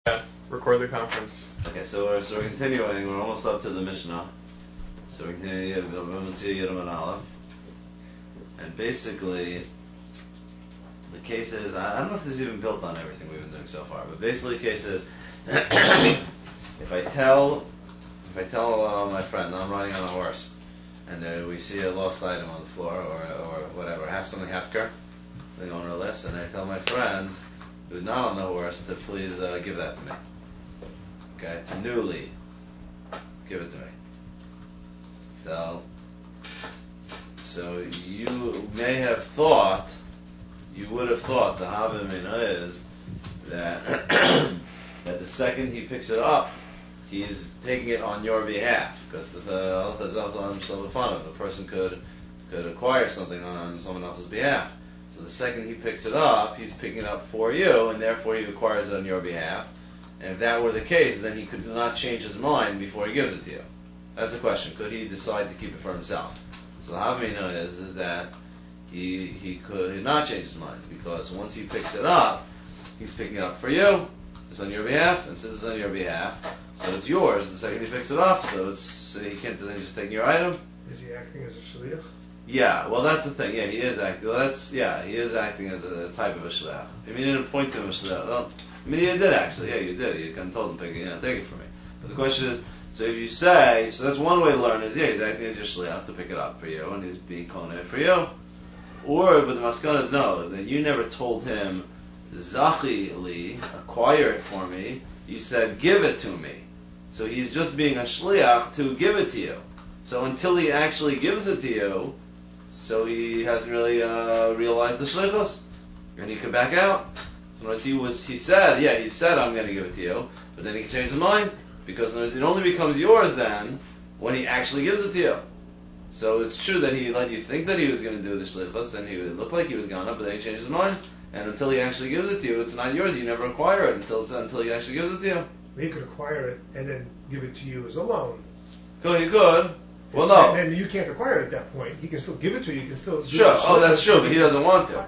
Yeah, record the conference. Okay, so we're continuing. We're almost up to the Mishnah. So we continue Yidam and Aleph. And basically, the case is, I don't know if this is even built on everything we've been doing so far, but basically the case is, if I tell my friend I'm riding on a horse, and we see a lost item on the floor, or whatever, have something hefker, they go on a list, and I tell my friend who's not on the horse to please give that to me. Okay, to newly give it to me. So you may have thought, you would have thought the Havamina is that that the second he picks it up, he's taking it on your behalf, because the person could acquire something on someone else's behalf. So the second he picks it up, he's picking it up for you, and therefore he acquires it on your behalf. And if that were the case, then he could not change his mind before he gives it to you. That's the question. Could he decide to keep it for himself? So the Havamina is that he could not change his mind, because once he picks it up, he's picking it up for you. It's on your behalf, and since it's on your behalf, so it's yours. The second he picks it up, so he can't then just take your item. Is he acting as a shliach? Yeah, well, that's the thing. Yeah, he is acting. Well, he is acting as a type of a shliach. I mean, you didn't point to him as shliach. Well, I mean, you did actually. Yeah, you did. You kind of told him, take it from me. But the question is, so if you say, so that's one way to learn is, he's acting as your shliach to pick it up for you, and he's being koneh for you. But the maskana is no, that you never told him, zachi li, acquire it for me. You said, give it to me. So he's just being a shliach to give it to you. So until he actually gives it to you, so he hasn't really realized the shlichus, and he could back out. So in other words, he said I'm going to give it to you, but then he can change his mind, because in other words, it only becomes yours then when he actually gives it to you. So it's true that he let you think that he was going to do the shlichus, and it looked like he was gonna, but then he changed his mind, and until he actually gives it to you, it's not yours. You never acquire it until he actually gives it to you. He could acquire it and then give it to you as a loan. He could. Well, no. And you can't acquire it at that point. He can still give it to you. You can still. Sure. Oh, that's true, but he doesn't want to.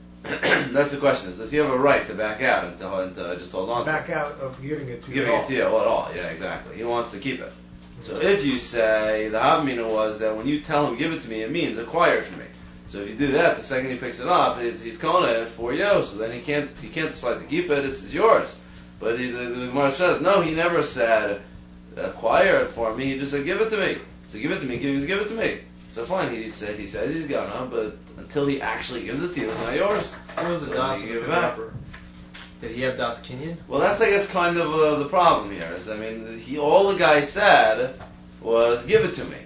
That's the question: does he have a right to back out and to just hold on? Back out of giving it to you. Giving it to you, well, at all? Yeah, exactly. He wants to keep it. So if you say the Havamina was that when you tell him give it to me, it means acquire it from me. So if you do that, the second he picks it up, he's koneh it for you. So then he can't decide to keep it. It's yours. But the Gemara says no. He never said acquire it for me. He just said give it to me. So give it to me. Give it to me. So fine. He says he's gonna, but until he actually gives it to you, it's not yours. What was the das of the rapper? Did he have das kinyan? Well, that's I guess kind of the problem here. Is all the guy said was give it to me.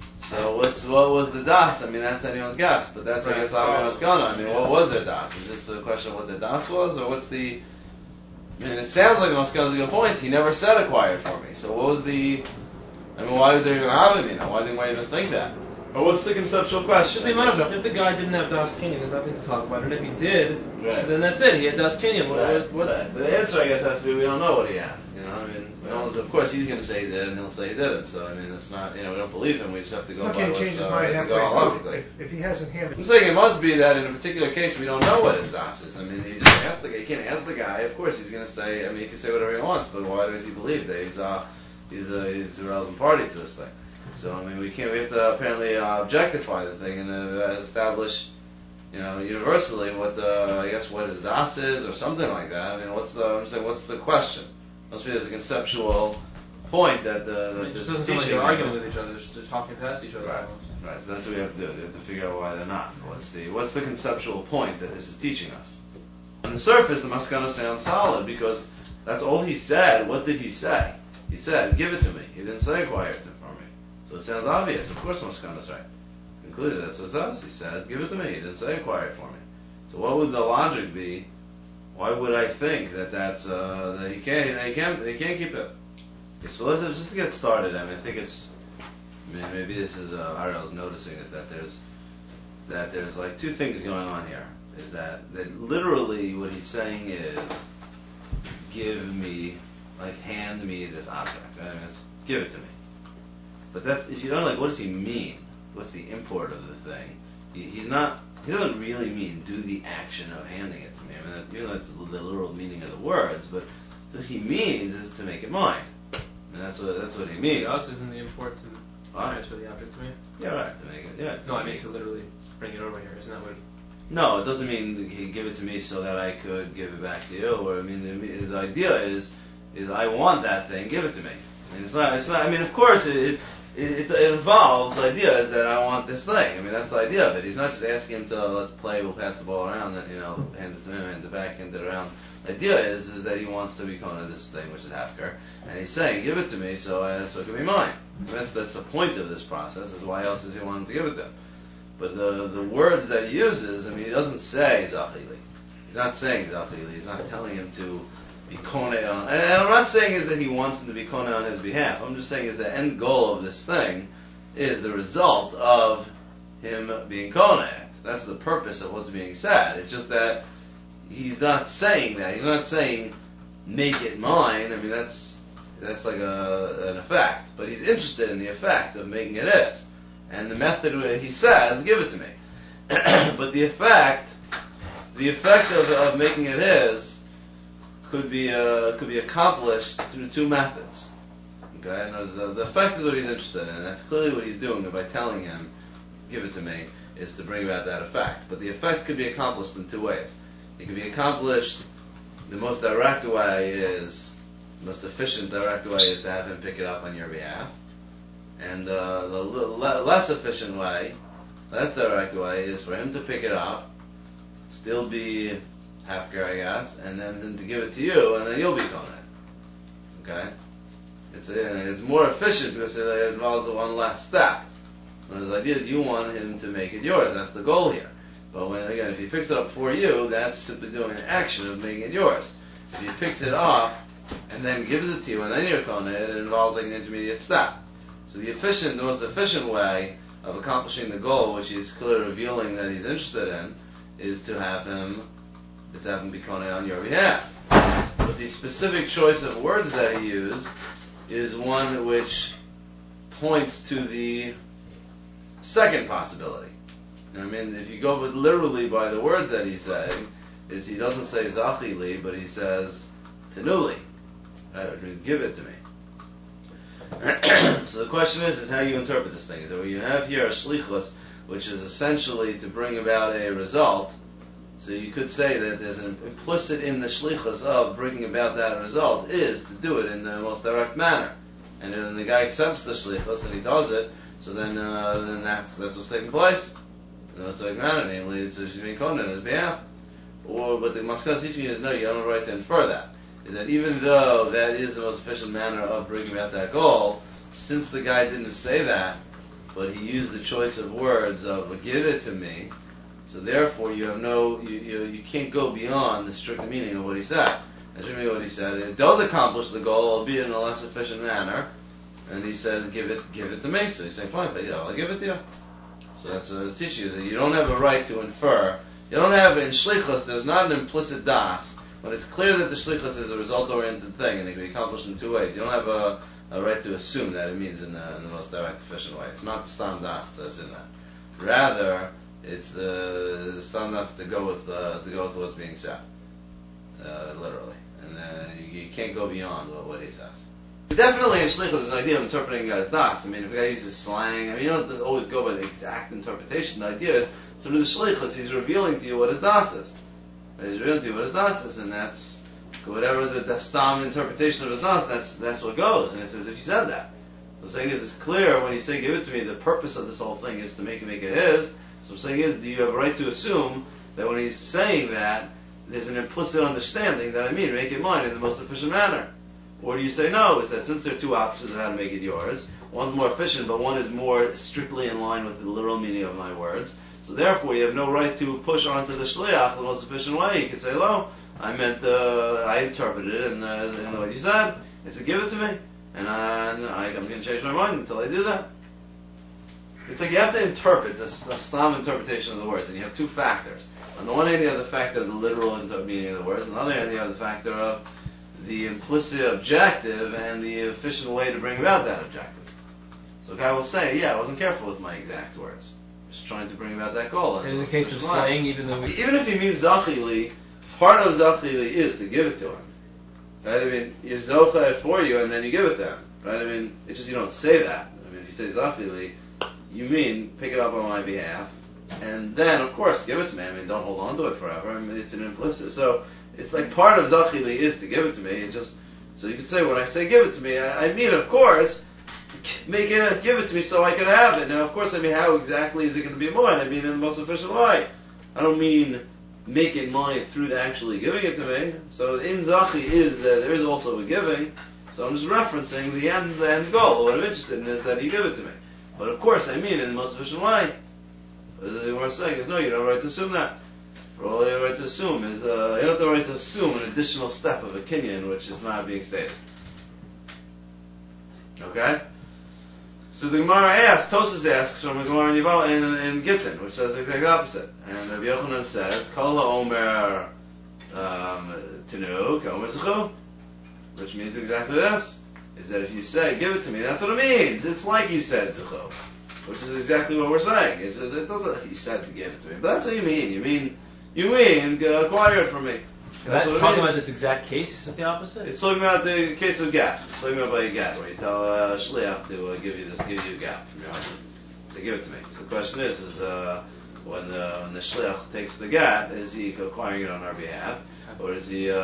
So what was the das? I mean, that's anyone's guess, but that's I guess anyone's gonna. I mean, what was their das? Is this a question of what the das was, or what's the? I mean, it sounds like the maskana is a good point. He never said acquired for me. So what was the? I mean, why was there even a Havamina? Why didn't I even think that? Or what's the conceptual question? If the guy didn't have das kinyan, there's nothing to talk about. And if he did, then that's it. He had das kinyan. What? But the answer, I guess, has to be we don't know what he had. I mean, of course, he's going to say he did, and he'll say he didn't. So, I mean, it's not, we don't believe him. We just have to go by what's change his mind halfway. If he hasn't handed. I'm saying it must be that in a particular case we don't know what his das is. I mean, he just asked the guy. He can't ask the guy. Of course, he's going to say. I mean, he can say whatever he wants, but why does he believe that he's a relevant party to this thing? So I mean, we have to apparently objectify the thing and establish, universally what his das is or something like that. I mean, what's the question? Must be there's a conceptual point that it just doesn't seem like they're arguing with each other; they're talking past each other. Right. Right. So that's what we have to do. We have to figure out why they're not. What's the conceptual point that this is teaching us? On the surface, the maskana sounds solid because that's all he said. What did he say? He said, "Give it to me." He didn't say, "Acquire it for me." So it sounds obvious. Of course, the maskana is right. Concluded that's what it says. He says, "Give it to me." He didn't say, "Acquire it for me." So what would the logic be? Why would I think that's that he can't keep it? Okay, so let's just to get started. I mean, I think maybe this is Ariel's noticing is that there's like two things going on here. Is that literally what he's saying is hand me this object. I mean, give it to me. But that's if you don't what does he mean? What's the import of the thing? He doesn't really mean do the action of handing it to me. I mean, that's the literal meaning of the words, but he means is to make it mine. And that's what he means. Us isn't the import to transfer the object to me? Yeah, right, to make it, yeah. No, I mean to literally bring it over here, isn't that what... No, it doesn't mean he give it to me so that I could give it back to you. Or I mean, the idea is I want that thing, give it to me. I mean, it's not. I mean, of course, it involves the idea is that I want this thing. I mean, that's the idea of it. He's not just asking him to let's play, we'll pass the ball around, and hand it to him, hand it back, hand it around. The idea is that he wants to be of this thing, which is Hafker, and he's saying, give it to me so it can be mine. And that's the point of this process. Is why else does he want him to give it to him? But the words that he uses, I mean, he doesn't say Zachili. He's not saying Zachili. He's not telling him to be Koneh on. And I'm not saying is that he wants him to be Koneh on his behalf. I'm just saying is the end goal of this thing is the result of him being Koneh. That's the purpose of what's being said. It's just that he's not saying that. He's not saying make it mine. I mean, that's like an effect. But he's interested in the effect of making it his. And the method he says, give it to me. But the effect of making it his could be accomplished through two methods. Okay, and the effect is what he's interested in, and that's clearly what he's doing by telling him, give it to me, is to bring about that effect. But the effect could be accomplished in two ways. It could be accomplished, the most direct way is, the most efficient direct way is to have him pick it up on your behalf. And the less efficient way, less direct way, is for him to pick it up, still be Hafker, I guess, and then him to give it to you, and then you'll be Koneh. Okay? It's more efficient because it involves one last step. Whereas the idea is you want him to make it yours. That's the goal here. But if he picks it up for you, that's simply doing an action of making it yours. If he picks it up and then gives it to you, and then you're Koneh, it involves like an intermediate step. So the most efficient way of accomplishing the goal, which he's clearly revealing that he's interested in, is to have him be Koneh on your behalf. But the specific choice of words that he used is one which points to the second possibility. I mean, if you go literally by the words that he's saying, is he doesn't say Zachili, but he says Tenuli, which means give it to me. So the question is how you interpret this thing. So you have here a shlichus, which is essentially to bring about a result. So you could say that there's an implicit in the shlichus of bringing about that result is to do it in the most direct manner. And then the guy accepts the shlichus and he does it, so then that's what's taking place. In the most direct manner, namely, it's being Koneh on his behalf. But the Maskana teaching is no, you don't have a right to infer that. Is that even though that is the most efficient manner of bringing about that goal, since the guy didn't say that, but he used the choice of words of give it to me, so therefore you have you can't go beyond the strict meaning of what he said. That's really what he said. It does accomplish the goal, albeit in a less efficient manner, and he says give it to me. So he's saying fine, but I'll give it to you. So that's what it's teaching you, that you don't have a right to infer. You don't have in shlichus. There's not an implicit das. But it's clear that the shlichus is a result-oriented thing, and it can be accomplished in two ways. You don't have a right to assume that it means in the most direct, efficient way. It's not the stam das to assume that. Rather, it's the stam das to go with what's being said, literally, and you can't go beyond what he says. Definitely in shlichus, there's an idea of interpreting as das. I mean, if a guy uses slang, I mean, you don't always go by the exact interpretation. The idea is through the shlichus, he's revealing to you what his das is. He's revealing to you what his das is, and that's whatever the stam interpretation of his das. That's what goes, and it's as if you said that. So the saying is, it's clear when you say give it to me. The purpose of this whole thing is to make it his. So I'm saying is, do you have a right to assume that when he's saying that, there's an implicit understanding that make it mine in the most efficient manner? Or do you say no? It's that since there are two options of how to make it yours, one's more efficient, but one is more strictly in line with the literal meaning of my words. So therefore, you have no right to push onto the shliach the most efficient way. You can say, "No, I meant I interpreted it in the way you said. It's to give it to me, and I'm going to change my mind until I do that." It's like you have to interpret the stam interpretation of the words, and you have two factors. On the one hand, you have the factor of the literal meaning of the words. On the other hand, you have the factor of the implicit objective and the efficient way to bring about that objective. So a guy will say, "Yeah, I wasn't careful with my exact words. Just trying to bring about that goal." And in the case of slang, even if he means Zachili, part of Zachili is to give it to him. Right? I mean, you zocha it for you and then you give it to him. Right? I mean, it's just you don't say that. I mean, if you say zachili, you mean pick it up on my behalf, and then of course give it to me. I mean, don't hold on to it forever. I mean, it's an implicit. So it's like part of zachili is to give it to me. It's just so you can say when I say give it to me, I mean of course give it to me so I can have it. Now of course I mean how exactly is it going to be mine? I mean in the most efficient way. I don't mean make it mine through the actually giving it to me. So in zachi is there is also a giving. So I'm just referencing the end goal. What I'm interested in is that you give it to me. But of course I mean in the most efficient way. What we're saying is no, you don't have a right to assume that. For all you have a right to assume is you don't have the right to assume an additional step of a kinyan which is not being stated. Okay? So the Gemara asks, Tosas asks from the Gemara in Gittin, which says the exact opposite. And Rabbi Yochanan says, Kol Omer Tinu, Omer Zechu, which means exactly this. Is that if you say, give it to me, that's what it means. It's like you said Zechu, which is exactly what we're saying. It doesn't, you said to give it to me. But that's what you mean. You mean acquire it from me. That's what talking about this exact case is the opposite? It's talking about the case of get. It's talking about by a get, where you tell shliach to give you a get from your husband. So give it to me. So the question is when the shliach takes the get, is he acquiring it on our behalf, or is it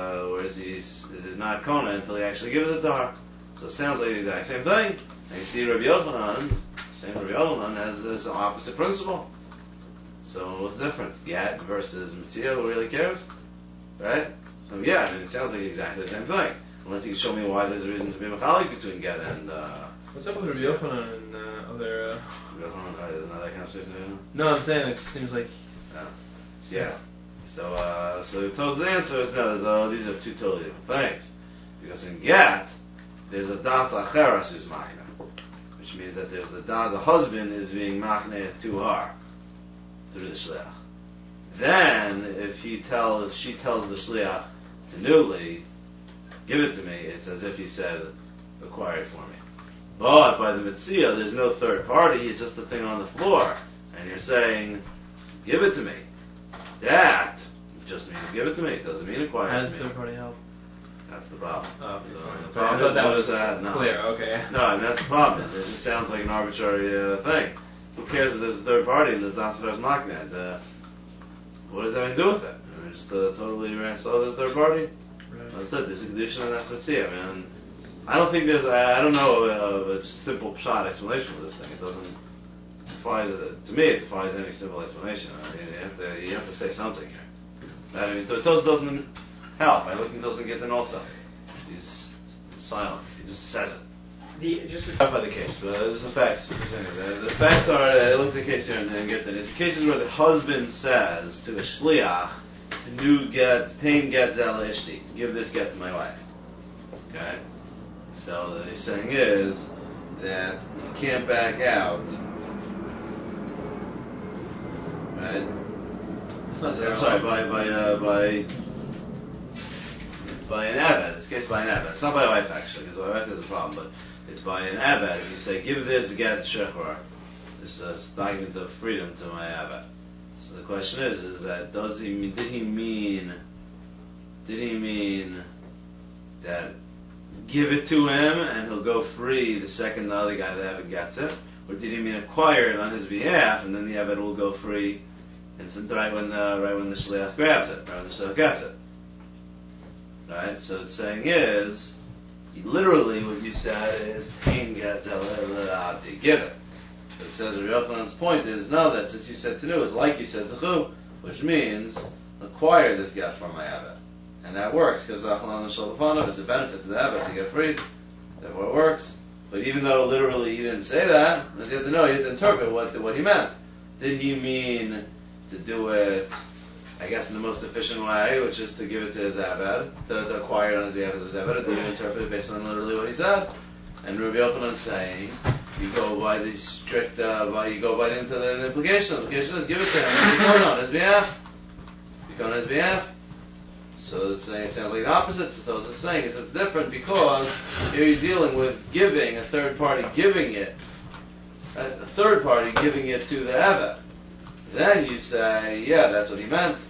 not kona until he actually gives it to her? So it sounds like the exact same thing. And you see Rabbi Yochanan has this opposite principle. So what's the difference? Get versus mitzvah, who really cares? Right? So yeah, I mean, it sounds like exactly the same thing. Unless you can show me why there's a reason to be machalik between get and... What's up with Rabbi Yochanan and other... Rabbi Yochanan, isn't that kind of situation? No, I'm saying it seems like... Yeah. So To's answer is no, these are two totally different things. Because in get, there's a das acheras who's machna. Which means that there's the husband is being machna to her. Through the shliach. Then, if she tells the shliach to Nuli, give it to me, it's as if he said, acquire it for me. But by the mitzvah, there's no third party, it's just a thing on the floor. And you're saying, give it to me. That just means give it to me, it doesn't mean acquire it to me. How does third party help? That's the problem. Oh, the I problem thought that was no. clear, okay. No, I mean, that's the problem. It just sounds like an arbitrary thing. Who cares if there's a third party and there's Dasadar's Maknad? What does that have to do with it? I mean, just totally saw there's a third party? Right. That's it, there's a condition and that's what's here. I mean, I don't think there's, I don't know of a just simple shot explanation for this thing. It doesn't defy, to me, it defies any simple explanation. I mean, you have to say something here. I mean, it doesn't help. I look and doesn't get to know something. He's silent. He just says it. Just to clarify the case, but there's the facts. The facts are, look at the case here and get to it. It's cases where the husband says to a shliach, tain get zel ishti, give this get to my wife. Okay? So the saying is that you can't back out. Right? I'm sorry, by an abbot. It's a case by an abbot. It's not by a wife actually, because my wife has a problem, but it's by an abbot. If you say, give this get shechor, this document of freedom to my abbot. So the question is that did he mean that give it to him and he'll go free the second the other guy, the abbot, gets it? Or did he mean acquire it on his behalf and then the abbot will go free and right when the shliach grabs it, right when the shliach gets it? Right? So the saying is, literally what you said is, give it. But it says, Rabbi Yochanan's point is, no, that since you said to do, it's like you said zechu, which means, acquire this get from my abbot. And that works, because it's a benefit to the abbot to get freed. Therefore it works. But even though literally he didn't say that, you have to know, you have to interpret what he meant. Did he mean to do it, I guess, in the most efficient way, which is to give it to his abbot, to acquire it on his behalf as his abbot, and then you interpret it based on literally what he said. And Rabbi Yochanan is saying, you go by the strict, you go by the implication. The implication is give it to him, and become on his behalf. Become on his behalf. So it's saying, it sounds like the opposite. So it's saying it's different because here you're dealing with giving, a third party giving it, to the abbot. Then you say, yeah, that's what he meant.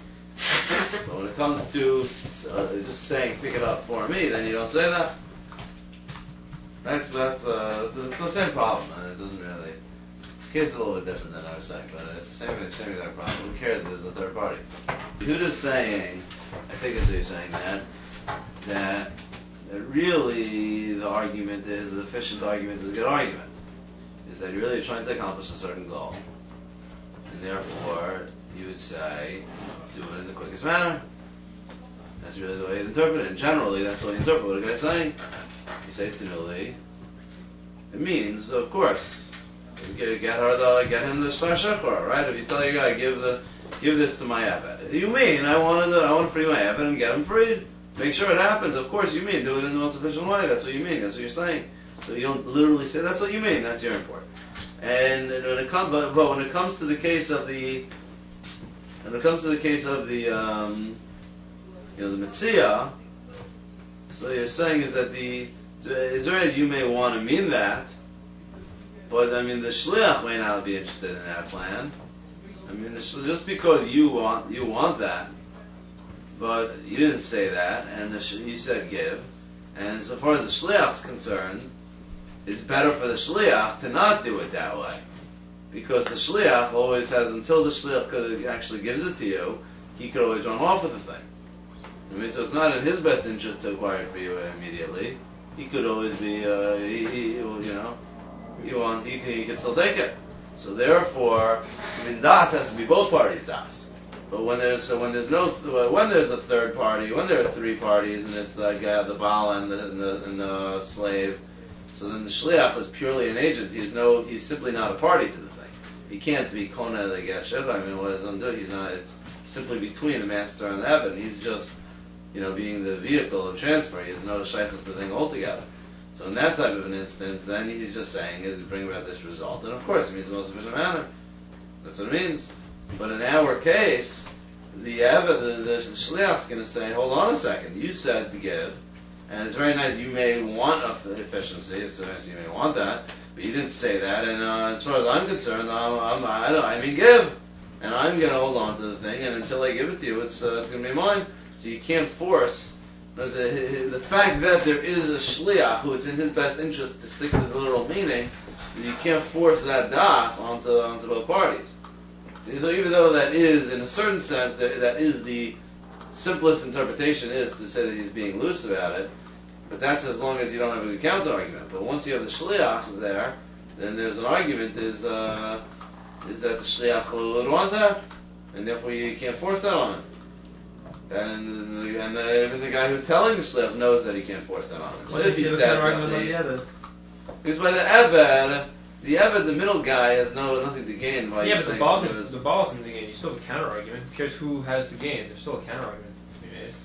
But when it comes to just saying, pick it up for me, then you don't say that. It's the same problem, and it doesn't really. The case is a little bit different than I was saying, but it's the same exact problem. Who cares if there's a third party? Yehuda's saying, I think it's what he's saying, that really the argument is, the efficient argument is a good argument. Is that you're really trying to accomplish a certain goal. And therefore, you would say, do it in the quickest manner. That's really the way you interpret it. And generally, that's the way you interpret what a guy's saying. You say Tinuli. It means, of course, you get him the Shtar Shechor, right? If you tell your guy, give this to my Eved. You mean, I want to free my Eved and get him freed. Make sure it happens. Of course you mean, do it in the most efficient way. That's what you mean. That's what you're saying. So you don't literally say, that's what you mean. That's your import. And when it comes, but when it comes to the case of the, the Metzia, so you're saying is that Israelis, you may want to mean that, but I mean the Shliach may not be interested in that plan. I mean, just because you want that, but you didn't say that, and you said give, and so far as the Shliach is concerned, it's better for the Shliach to not do it that way, because the Shliach always has, until the Shliach actually gives it to you, he could always run off with the thing. I mean, so it's not in his best interest to acquire it for you immediately. He could always be, he could still take it. So therefore, I mean, das has to be both parties das. But when there's a third party, when there are three parties, and it's the Baal and the slave, so then the shliach is purely an agent. He's simply not a party to the thing. He can't be kona the geshev. I mean, what does it do? He's not. It's simply between the master and the Eved. He's just, being the vehicle of transfer. He has no shaykhus to the thing altogether. So in that type of an instance, then he's just saying is to bring about this result, and of course it means the most efficient manner. That's what it means. But in our case, the Eved, the shliach is going to say, hold on a second. You said to give. And it's very nice. You may want efficiency. It's very nice. You may want that, but you didn't say that. And as far as I'm concerned, I mean give, and I'm going to hold on to the thing. And until I give it to you, it's going to be mine. So you can't force. The fact that there is a shliach who it's in his best interest to stick to the literal meaning, you can't force that das onto both parties. So even though that is, in a certain sense, that is the simplest interpretation is to say that he's being loose about it, but that's as long as you don't have a good counter argument. But once you have the shliach who's there, then there's an argument is that the shliach would want that, and therefore you can't force that on him. And even the guy who's telling the shliach knows that he can't force that on him. What if he said because by the Eved, the middle guy has nothing to gain by but the ball is something to gain. You still have a counter argument. Who cares who has the gain? There's still a counter argument to be made.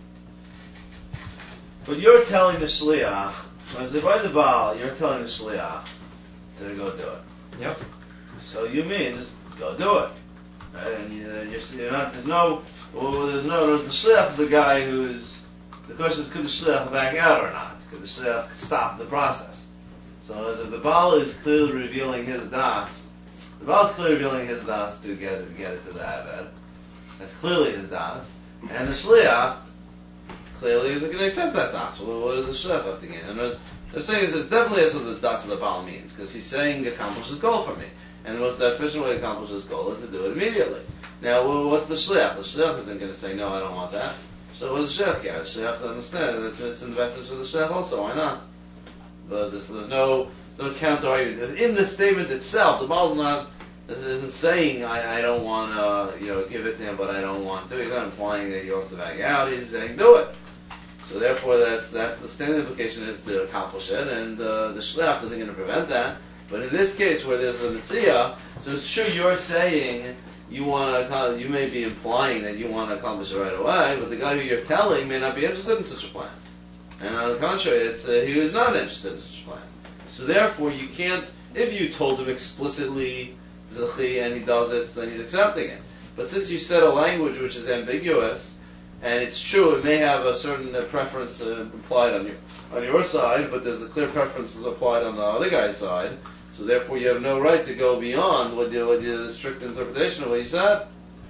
But you're telling the shliach, by the Baal, you're telling the shliach to go do it. Yep. So you mean just go do it. Right? And you're not. There's the shliach is the guy who's. The question is, could the shliach back out or not? Could the shliach stop the process? So as if the Baal is clearly revealing his das, the Baal is clearly revealing his das to get it to the Eved. That's clearly his das. And the shliach clearly isn't going to accept that das. Well, what does the shliach have to gain? And they're saying is it's definitely that's what the das of the Baal means, because he's saying accomplish his goal for me. And what's the efficient way to accomplish his goal is to do it immediately. Now, what's the shliach? The shliach isn't going to say, no, I don't want that. So what does the shliach care? The shliach understand that it's in the best interest of the shliach also. Why not? But there's no counter argument. In the statement itself, the Baal's isn't saying I don't want to give it to him, but I don't want to. He's not implying that he wants to back out. He's saying do it. So therefore, that's the standard implication is to accomplish it, and the shliach isn't going to prevent that. But in this case, where there's a metzia, so it's true you're saying you may be implying that you want to accomplish it right away, but the guy who you're telling may not be interested in such a plan. And on the contrary, he is not interested in such a plan. So therefore, you can't, if you told him explicitly, Zilchi, and he does it, then he's accepting it. But since you said a language which is ambiguous, and it's true, it may have a certain preference implied on your side, but there's a clear preference applied on the other guy's side, so therefore you have no right to go beyond what the strict interpretation of what he said.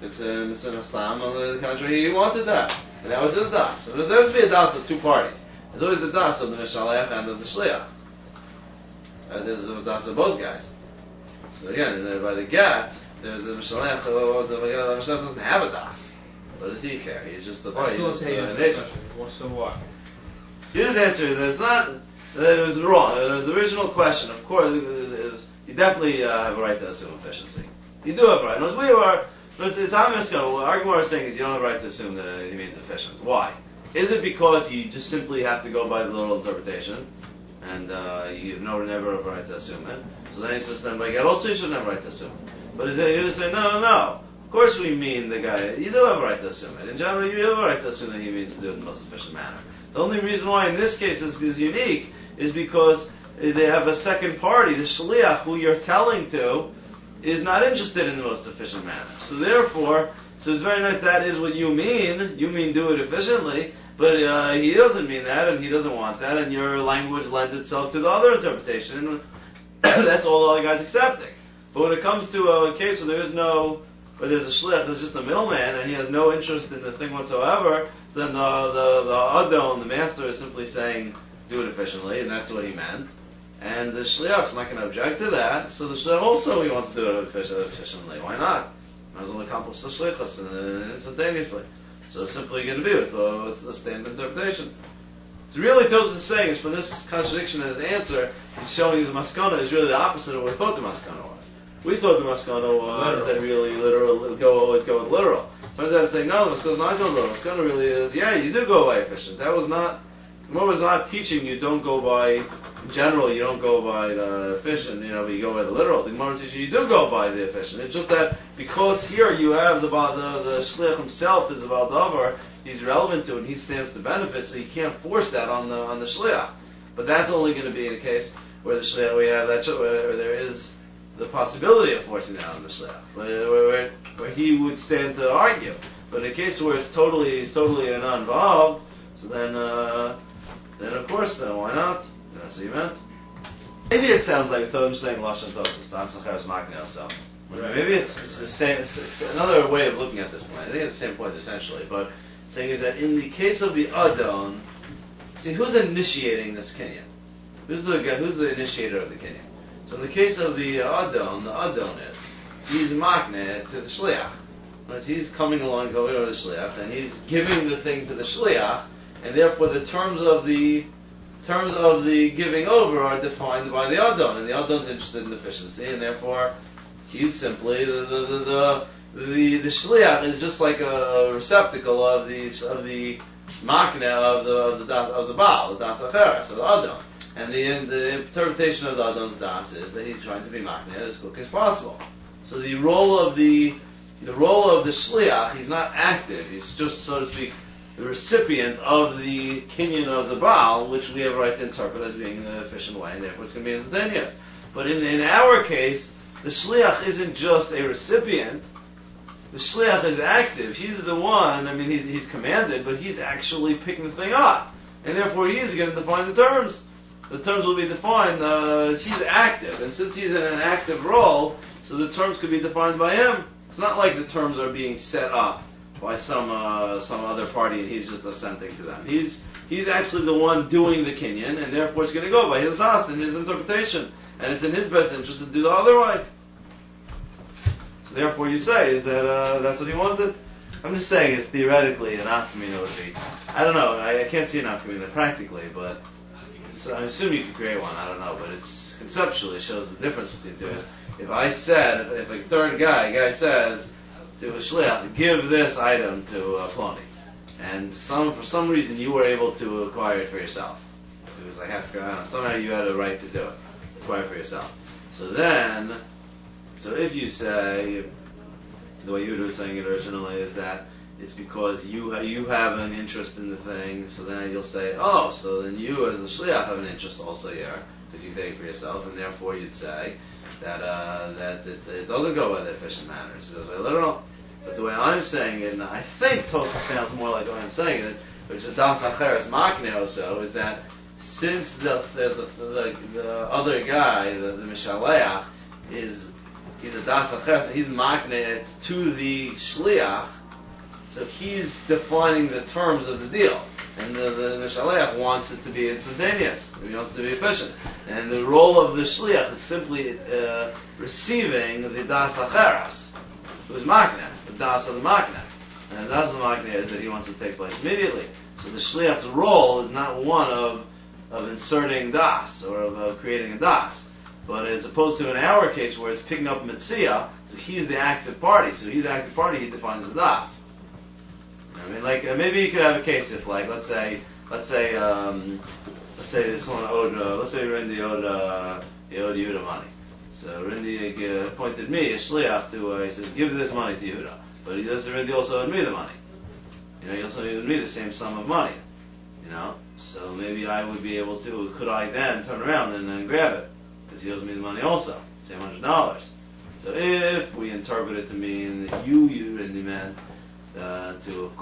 It's an Islam. On the contrary, he wanted that. And that was his das. So there has to be a das of two parties. There's always the das of the Mishalech and of the Shliach. There's a das of both guys. So again, by the get, there's the Mishalech. The Mishalech doesn't have a das. What does he care? He's just the party. So what? You just answer that it's not. That it was wrong. The original question, of course, is you definitely have a right to assume efficiency. You do have a right. Our Gemara is saying is you don't have a right to assume that he means efficient. Why? Is it because you just simply have to go by the literal interpretation, and you never have a right to assume it? So then he says, then by get also you shouldn't have a right to assume it. But you just say, no. Of course we mean the guy. You do have a right to assume it. In general, you have a right to assume that he means to do it in the most efficient manner. The only reason why in this case is unique is because they have a second party, the shliach, who you're telling to, is not interested in the most efficient manner. So therefore, it's very nice that is what you mean. You mean do it efficiently, but he doesn't mean that, and he doesn't want that, and your language lends itself to the other interpretation. That's all the other guy's accepting. But when it comes to a case where there's a shliach, there's just a middleman, and he has no interest in the thing whatsoever, so then the adon, the master, is simply saying, do it efficiently, and that's what he meant. And the shliach's not going to object to that, so the shliach also he wants to do it efficiently. Why not? Might as well accomplish the shlichus instantaneously. So it's simply going to be with the standard interpretation. So really, Tosfos is saying is for this contradiction in his answer, he's showing you the maskana is really the opposite of what we thought the maskana was. We thought the maskana was that really literal, always go with literal. Turns out it's saying no, the maskana is not going literal. The maskana really is, you do go by efficient. That was not. The Gemara was not teaching you don't go by, in general, you don't go by the efficient, but you go by the literal. The Gemara teaches you do go by the efficient. It's just that because here you have the shliach himself is about davar, he's relevant to it, and he stands to benefit, so you can't force that on the shliach. But that's only going to be in a case where the shliach, we have that, where there is the possibility of forcing that on the shliach, where he would stand to argue. But in a case where it's totally not involved, so then of course, why not? That's what you meant. Maybe it sounds like I'm saying Lashon Tosfos, Tansacheres Makneh, so maybe it's the same. It's another way of looking at this point. I think it's the same point essentially, but saying is that in the case of the Adon, see who's initiating this kinyan? Who's the initiator of the kinyan? So in the case of the Adon is he's Makneh to the Shliach. He's coming along, going over the Shliach, and he's giving the thing to the Shliach. And therefore, the terms of the giving over are defined by the Adon, and the Adon's interested in efficiency, and therefore, he's simply the shliach is just like a receptacle of the makneh of the Baal, the das acheres, of the Adon. And the interpretation of the Adon's das is that he's trying to be makneh as quick as possible. So the role of the shliach, he's not active. He's just, so to speak, the recipient of the kinyan of the Baal, which we have a right to interpret as being the efficient way, and therefore it's going to be instantaneous. But in our case, the shliach isn't just a recipient. The shliach is active. He's the one, he's commanded, but he's actually picking the thing up. And therefore he's going to define the terms. The terms will be defined, he's active. And since he's in an active role, so the terms could be defined by him. It's not like the terms are being set up by some other party, and he's just assenting to them. He's actually the one doing the kinyan, and therefore it's going to go by his das and his interpretation, and it's in his best interest to do the other way. So therefore, you say is that that's what he wanted. I'm just saying it's theoretically an afkamina would be. I don't know. I can't see an afkamina practically, but I assume you could create one. I don't know, but it's conceptually shows the difference between the two. If I said, if a third guy says to a shliach, give this item to Ploni, and for some reason you were able to acquire it for yourself. It was like somehow you had a right to do it, acquire it for yourself. So if you say, the way you were saying it originally is that it's because you have an interest in the thing, so then you'll say, so then you as a shliach have an interest also here, because you take it for yourself, and therefore you'd say that it doesn't go by the efficient manner, it goes by literal. But the way I'm saying it, and I think Tosfos sounds more like the way I'm saying it, which is das acheres makneh also, is that since the other guy, the Mishaleach, is he's a das acher, so he's makne it to the shliach. So he's defining the terms of the deal. And the shaliach wants it to be instantaneous. He wants it to be efficient. And the role of the shliach is simply receiving the das acheras, who's makne, the das of the makne. And the das of the makne is that he wants it to take place immediately. So the shliach's role is not one of inserting das or of creating a das. But as opposed to in our case where it's picking up mitzvah, so he's the active party. So he's the active party, he defines the das. I mean, like maybe you could have a case if, like, let's say someone owed, let's say Rindy owed Yehuda money. So Rindy appointed me a shliach to, he says, give this money to Yehuda. But he does, Rindy also owed me the money. He also owed me the same sum of money. So maybe I would be able to, could I then turn around and then grab it? Because he owes me the money also, same $100. So if we interpret it to mean that you Rindy man, to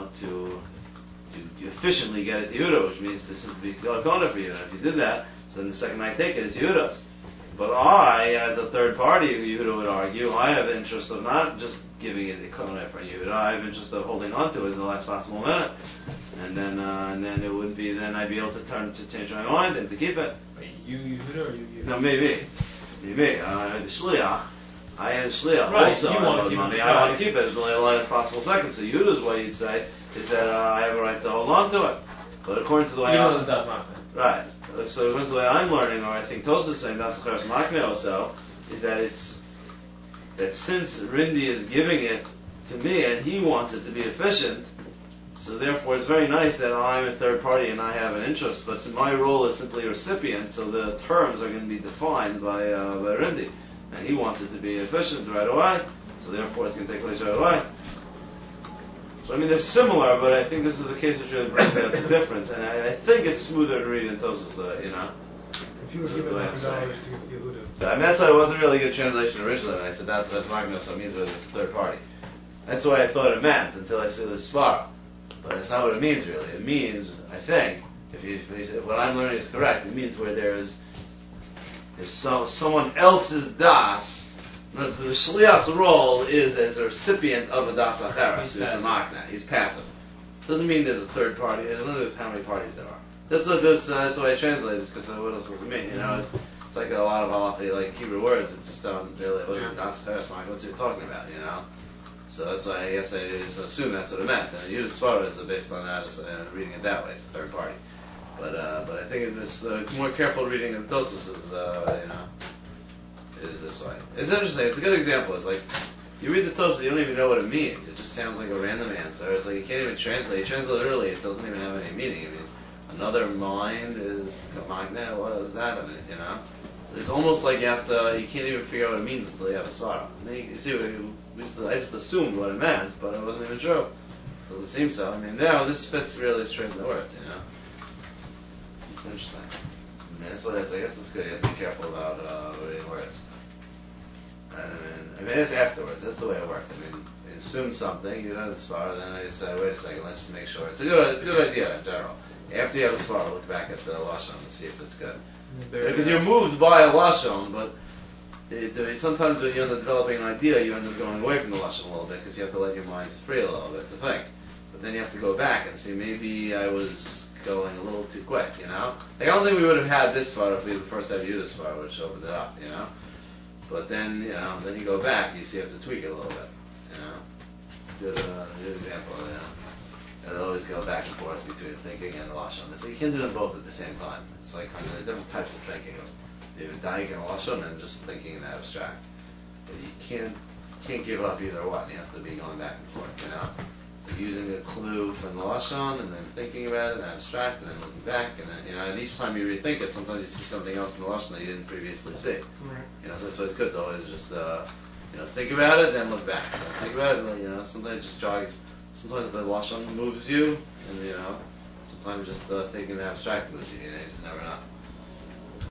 efficiently get it to Yehuda, which means to simply be kona for you. And if you did that, so then the second I take it, it's Yehuda's. But I, as a third party, Yehuda would argue, I have interest of not just giving it a kona for Yehuda, I have interest of holding on to it in the last possible minute. And then it would be, then I'd be able to change my mind and to keep it. You Yehuda or you Yehuda? No, maybe. The shliach. I had a shliach right. also. You want to keep money. it. I want to keep it as the last possible second. So Yehuda's way you'd say is that I have a right to hold on to it. But according to the way right. So according to the way I'm learning, or I think Tosaf is saying that's the makne also, is that it's that since Rindy is giving it to me and he wants it to be efficient, so therefore it's very nice that I'm a third party and I have an interest. But so my role is simply a recipient, so the terms are going to be defined by Rindy. And he wants it to be efficient right away, so therefore it's going to take place right away. So I mean they're similar, but I think this is the case which really brings out the difference, and I think it's smoother to read in Tosas, If you were given $100 to Yehuda. I mean that's why it wasn't really a good translation originally, and I said that's Magna, so it means whether it's a third party. That's what I thought it meant until I saw the spar. But that's not what it means really. It means, I think, if what I'm learning is correct, it means where there's someone else's das. The shliach's role is as a recipient of a das acheres, who's a makna. He's passive. Doesn't mean there's a third party. It doesn't mean how many parties there are. That's why I translated it, because what else does it mean? It's like a lot of halacha, like Hebrew words. It's just really das acheres makna. What's he talking about? So that's why I guess I just assume that's what it meant. And Yehuda's Sfarah is based on that, reading it that way. It's a third party. But I think this more careful reading of Tosas is this way. It's interesting. It's a good example. It's like you read the Tosas, you don't even know what it means. It just sounds like a random answer. It's like you can't even translate. You translate it early, it doesn't even have any meaning. It means another mind is magna. What does that mean? So it's almost like you can't even figure out what it means until you have a svara. You see, I just assumed what it meant, but it wasn't even true. Doesn't seem so. I mean, now this fits really straight in the words. It's interesting. That's what I guess it's good. You have to be careful about reading words. I mean, it's afterwards. That's the way it worked. I mean, you assume something, you know the svara, then I just say, wait a second, let's just make sure. It's a good idea in general. After you have a svara, look back at the lashon and see if it's good. Because you're moved by a lashon, but sometimes when you're developing an idea, you end up going away from the lashon a little bit because you have to let your mind free a little bit to think. But then you have to go back and see, maybe I was going a little too quick, Like, I don't think we would have had this svara if we first had Yehuda's svara, which opened it up, But then, then you go back, you see you have to tweak it a little bit, It's a good example, And always go back and forth between thinking and lashon. So you can do them both at the same time. It's like kind of different types of thinking. Maybe daik and lashon and just thinking in the abstract. But you can't give up either one. You have to be going back and forth, So using a clue from the lashon and then thinking about it in the abstract and then looking back and then and each time you rethink it, sometimes you see something else in the lashon that you didn't previously see. Right. So it's good to always just think about it, then look back. Think about it, and, sometimes it just jogs. Sometimes the lashon moves you, and sometimes just thinking the abstract moves you. You just never know.